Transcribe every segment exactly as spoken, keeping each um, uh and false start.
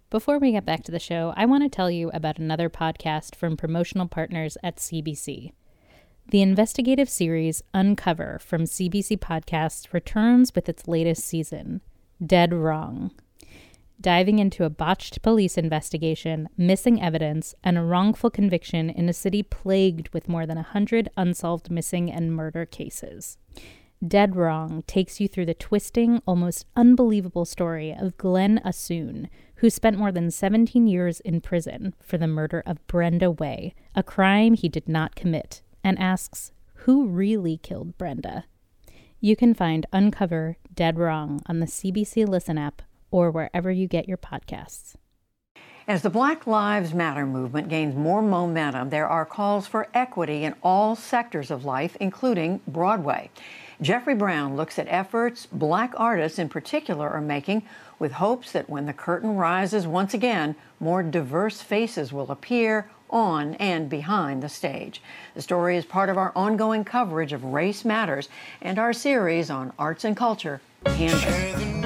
Before we get back to the show, I want to tell you about another podcast from promotional partners at C B C. The investigative series Uncover from C B C Podcasts returns with its latest season, Dead Wrong. Diving into a botched police investigation, missing evidence, and a wrongful conviction in a city plagued with more than one hundred unsolved missing and murder cases. Dead Wrong takes you through the twisting, almost unbelievable story of Glenn Assoon, who spent more than seventeen years in prison for the murder of Brenda Way, a crime he did not commit, and asks, who really killed Brenda? You can find Uncover Dead Wrong on the C B C Listen app or wherever you get your podcasts. As the Black Lives Matter movement gains more momentum, there are calls for equity in all sectors of life, including Broadway. Jeffrey Brown looks at efforts Black artists in particular are making with hopes that when the curtain rises once again, more diverse faces will appear on and behind the stage. The story is part of our ongoing coverage of Race Matters and our series on arts and culture, Canvas.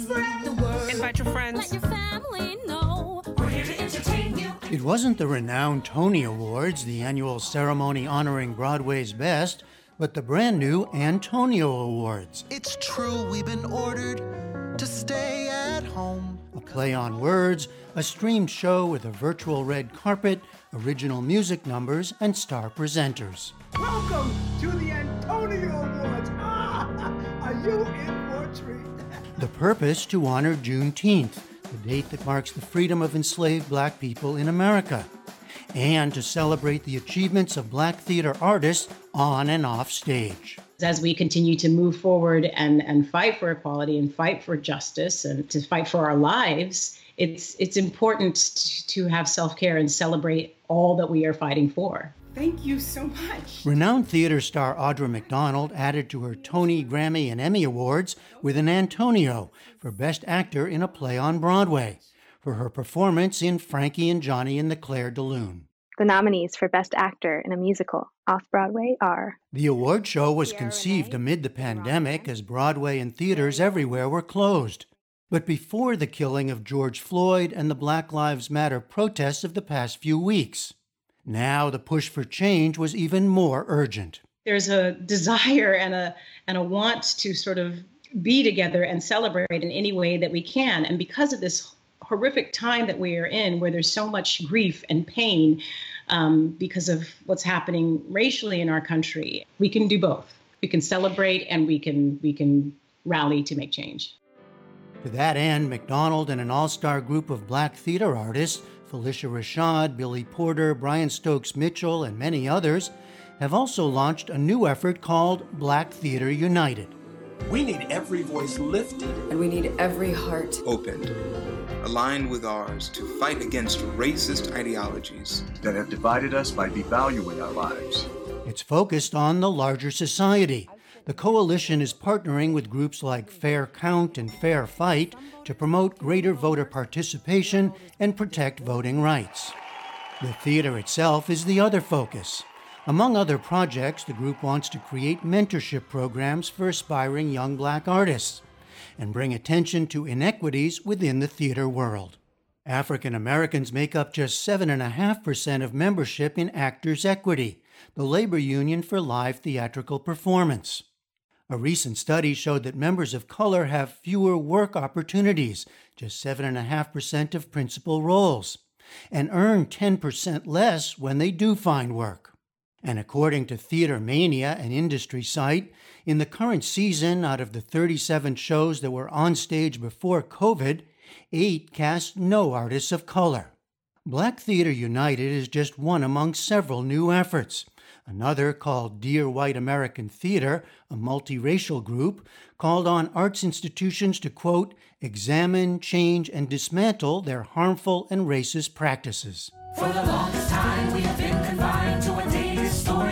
Invite your friends. Let your family know. We're here to entertain you. It wasn't the renowned Tony Awards, the annual ceremony honoring Broadway's best, but the brand new Antonio Awards. It's true, we've been ordered to stay at home. A play on words, a streamed show with a virtual red carpet, original music numbers, and star presenters. Welcome to the Antonio Awards. Ah, are you in for a treat? The purpose to honor Juneteenth, the date that marks the freedom of enslaved Black people in America, and to celebrate the achievements of Black theater artists on and off stage. As we continue to move forward and, and fight for equality and fight for justice and to fight for our lives, it's it's important to, to have self-care and celebrate all that we are fighting for. Thank you so much. Renowned theater star Audra McDonald added to her Tony, Grammy, and Emmy Awards with an Antonio for Best Actor in a Play on Broadway for her performance in Frankie and Johnny and the Clair de Lune. The nominees for Best Actor in a Musical off-Broadway are... The award show was conceived amid the pandemic as Broadway and theaters everywhere were closed. But before the killing of George Floyd and the Black Lives Matter protests of the past few weeks. Now the push for change was even more urgent. There's a desire and a and a want to sort of be together and celebrate in any way that we can. And because of this horrific time that we are in, where there's so much grief and pain um, because of what's happening racially in our country, we can do both. We can celebrate and we can we can rally to make change. To that end, McDonald and an all-star group of Black theater artists, Felicia Rashad, Billy Porter, Brian Stokes Mitchell, and many others, have also launched a new effort called Black Theater United. We need every voice lifted. And we need every heart opened, aligned with ours to fight against racist ideologies that have divided us by devaluing our lives. It's focused on the larger society. The coalition is partnering with groups like Fair Count and Fair Fight to promote greater voter participation and protect voting rights. The theater itself is the other focus. Among other projects, the group wants to create mentorship programs for aspiring young Black artists and bring attention to inequities within the theater world. African Americans make up just seven point five percent of membership in Actors Equity, the labor union for live theatrical performance. A recent study showed that members of color have fewer work opportunities, just seven point five percent of principal roles, and earn ten percent less when they do find work. And according to Theater Mania, an industry site, in the current season, out of the thirty-seven shows that were on stage before COVID, eight cast no artists of color. Black Theater United is just one among several new efforts. Another, called Dear White American Theater, a multiracial group, called on arts institutions to, quote, examine, change, and dismantle their harmful and racist practices. For the longest time, we have been confined to a dated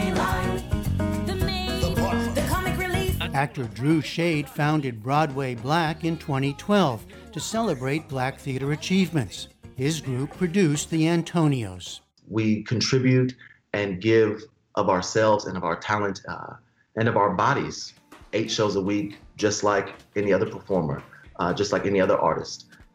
storyline. The maid, the comic relief. Actor Drew Shade founded Broadway Black in twenty twelve to celebrate Black theater achievements. His group produced the Antonios. We contribute and give of ourselves and of our talent uh, and of our bodies, eight shows a week, just like any other performer, uh, just like any other artist.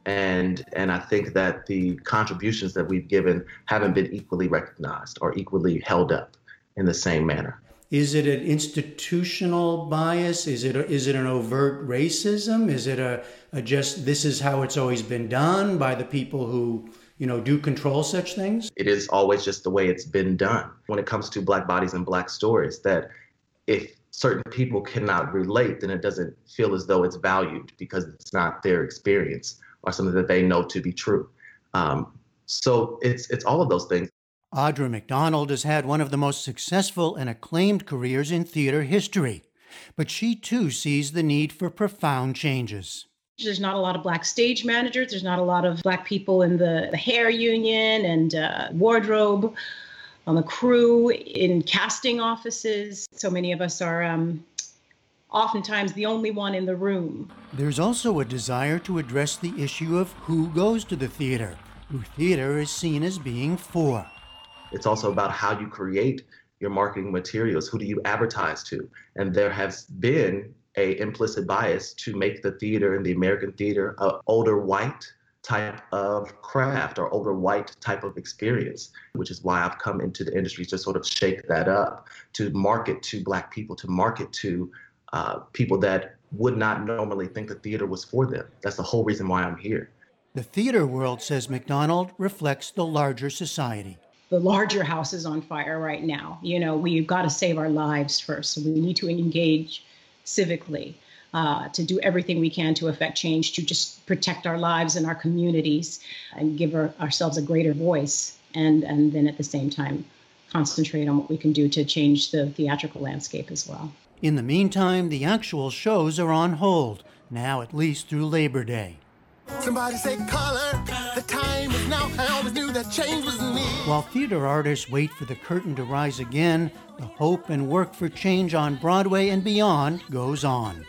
And, and I think that the contributions that we've given haven't been equally recognized or equally held up in the same manner. Is it an institutional bias? Is it a, is it an overt racism? Is it a, a just this is how it's always been done by the people who, you know, do control such things? It is always just the way it's been done when it comes to Black bodies and Black stories, that if certain people cannot relate, then it doesn't feel as though it's valued because it's not their experience or something that they know to be true. Um, so it's it's all of those things. Audra McDonald has had one of the most successful and acclaimed careers in theater history, but she too sees the need for profound changes. There's not a lot of Black stage managers. There's not a lot of Black people in the, the hair union and uh, wardrobe, on the crew, in casting offices. So many of us are um, oftentimes the only one in the room. There's also a desire to address the issue of who goes to the theater, who theater is seen as being for. It's also about how you create your marketing materials. Who do you advertise to? And there has been a implicit bias to make the theater and the American theater an older white type of craft or older white type of experience, which is why I've come into the industry to sort of shake that up, to market to Black people, to market to uh, people that would not normally think the theater was for them. That's the whole reason why I'm here. The theater world, says McDonald, reflects the larger society. The larger house is on fire right now. You know, we've got to save our lives first. So we need to engage civically, uh, to do everything we can to affect change, to just protect our lives and our communities and give our, ourselves a greater voice. And, and then at the same time, concentrate on what we can do to change the theatrical landscape as well. In the meantime, the actual shows are on hold, now at least through Labor Day. Somebody say color, the time is now. I always knew that change was near. While theater artists wait for the curtain to rise again, the hope and work for change on Broadway and beyond goes on.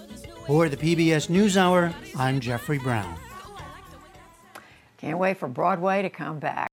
For the P B S NewsHour, I'm Jeffrey Brown. Can't wait for Broadway to come back.